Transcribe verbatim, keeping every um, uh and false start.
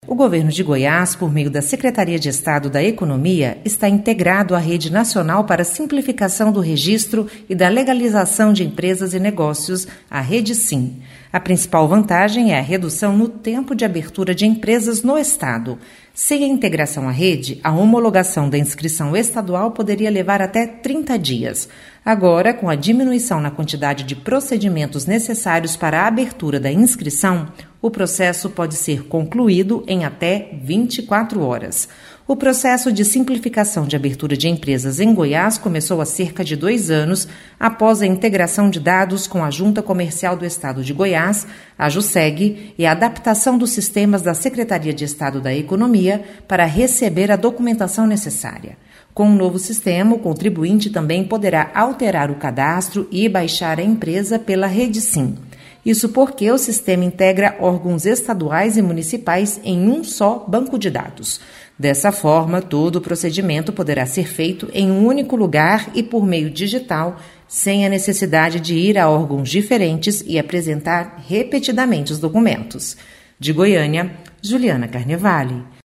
O governo de Goiás, por meio da Secretaria de Estado da Economia, está integrado à Rede Nacional para a Simplificação do Registro e da Legalização de Empresas e Negócios, a REDESIM. A principal vantagem é a redução no tempo de abertura de empresas no Estado. Sem a integração à rede, a homologação da inscrição estadual poderia levar até trinta dias. Agora, com a diminuição na quantidade de procedimentos necessários para a abertura da inscrição, o processo pode ser concluído em até vinte e quatro horas. O processo de simplificação de abertura de empresas em Goiás começou há cerca de dois anos, após a integração de dados com a Junta Comercial do Estado de Goiás, a JUSEG, e a adaptação dos sistemas da Secretaria de Estado da Economia para receber a documentação necessária. Com o novo sistema, o contribuinte também poderá alterar o cadastro e baixar a empresa pela REDESIM. Isso porque o sistema integra órgãos estaduais e municipais em um só banco de dados. Dessa forma, todo o procedimento poderá ser feito em um único lugar e por meio digital, sem a necessidade de ir a órgãos diferentes e apresentar repetidamente os documentos. De Goiânia, Juliana Carnevale.